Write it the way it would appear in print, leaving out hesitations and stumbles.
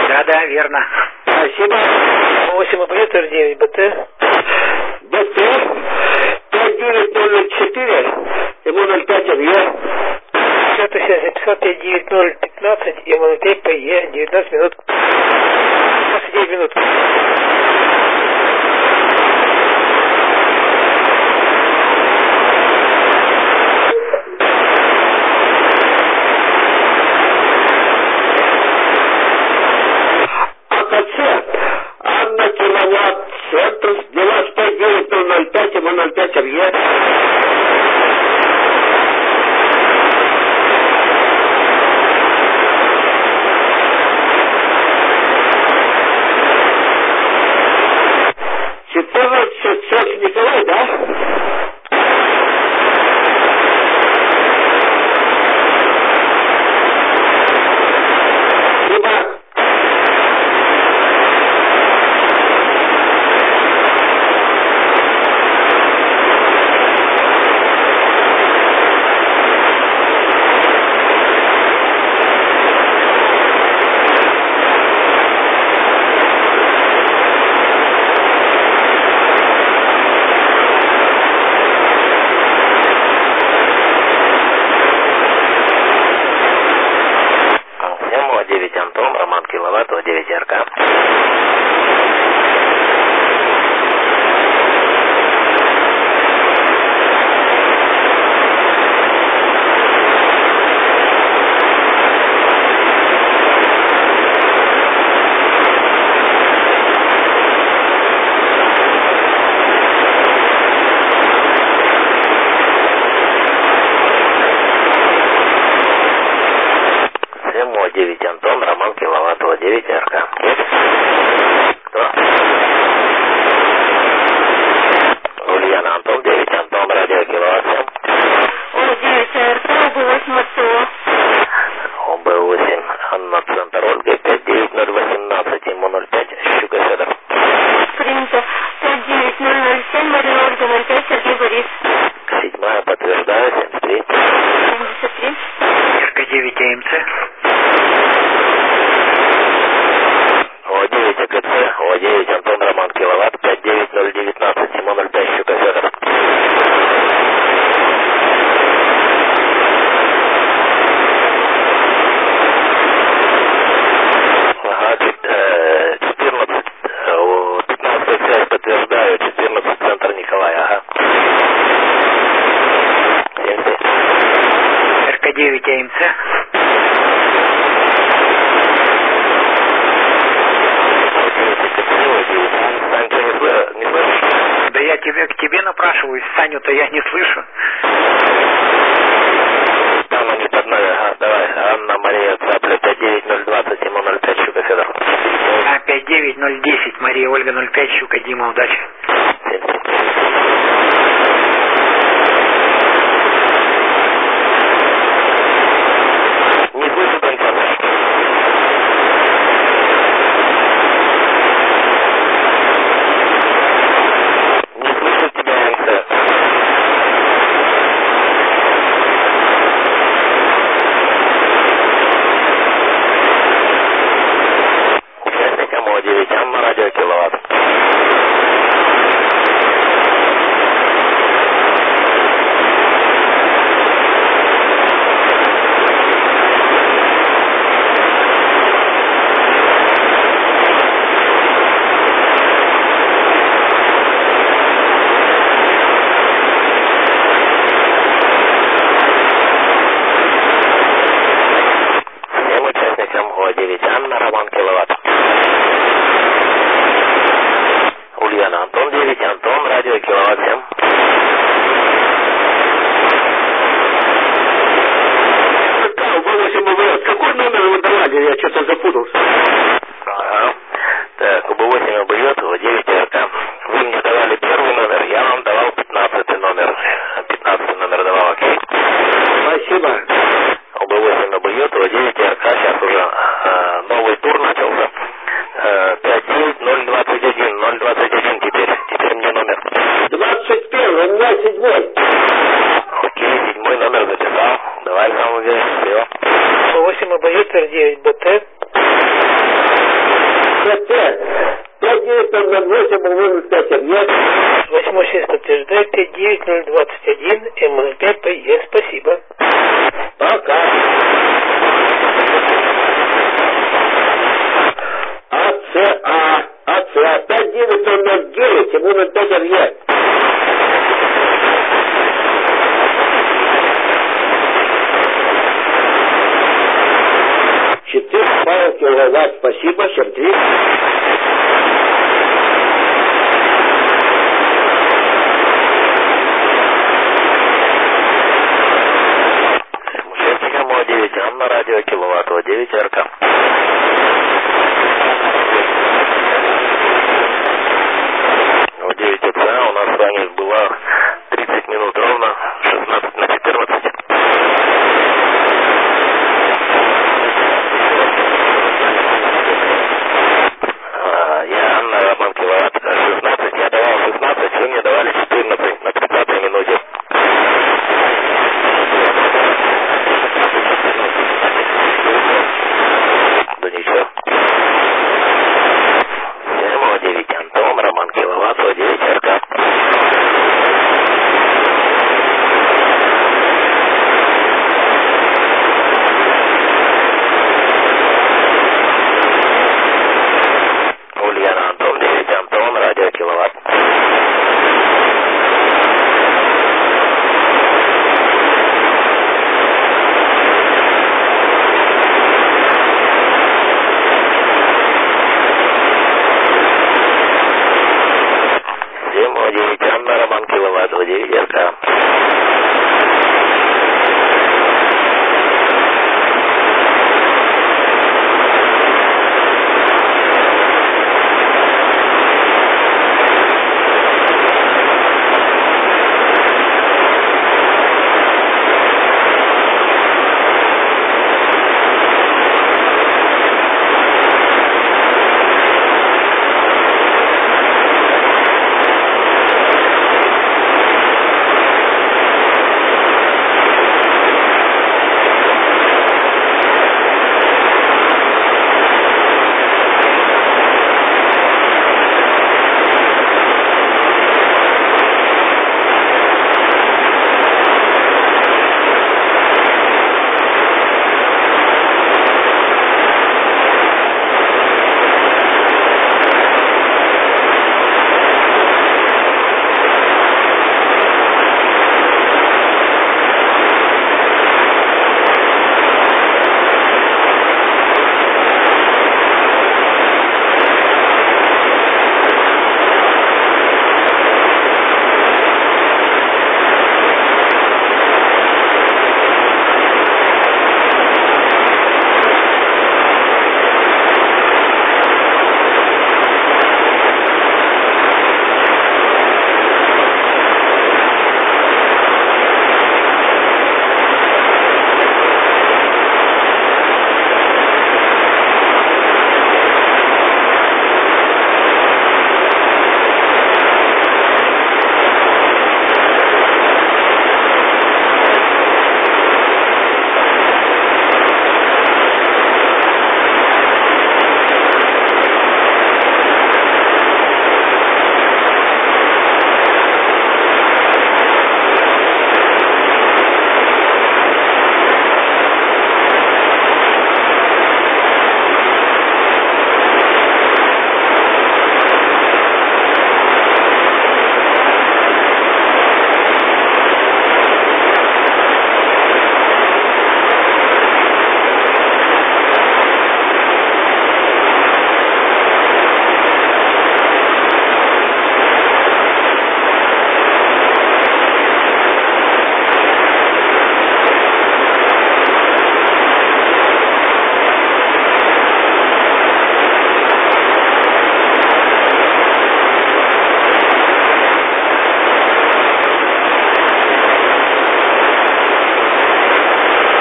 Да, верно. Спасибо. 8 оператор 9 БТ. БТ 59004, ему 05 объект. Счет связи записал 59015, ему 05 ПЕ, 19 минут. 29 минут. Анна киловатт, центр, 95005, ему 05 объект. Николай, да? Саню-то я не слышу. Там они под нами, ага, давай. Анна Мария Цапля, 59020, ему 05, Щука, Федор. 59010, Мария Ольга 05, Щука, Дима, удачи. Не слышу, Брончан. Я что-то запутался. Ага. Так, УБ-8 ОБ-9, УБ-9 РК. Вы мне давали первый номер, я вам давал 15 номер. 15 номер давал, окей? Спасибо. УБ-8 ОБ-9, УБ-9 РК. Сейчас уже новый тур начался. 59021, 021 теперь. Теперь мне номер. 21, у меня 7. Окей, 7 номер записал. Давай сам уверен, все. 8 ОБ-9 БТ. МЛТ 5908 МЛТ нет. 8-6 подтверждает 59021 МЛТ ПЕ. Спасибо. Пока. АЦА 5909 МЛТ нет. Павел Киловатт, спасибо, 7-3. Мужчина 9, Анна, радио Киловаттова, 9 РК. В 9 ОЦА у нас с вами было 30 минут ровно, 16:14. Я Анна, Роман Киловатт, 16, я давал 16, вы мне давали 14 на 30-й минуте. Да ничего. 7-9, Антон, Роман Киловатт, 9 РК. Ульяна, Антон, 9, Антон, радио Киловатт. Анна, Роман Киловатт, 9 РК.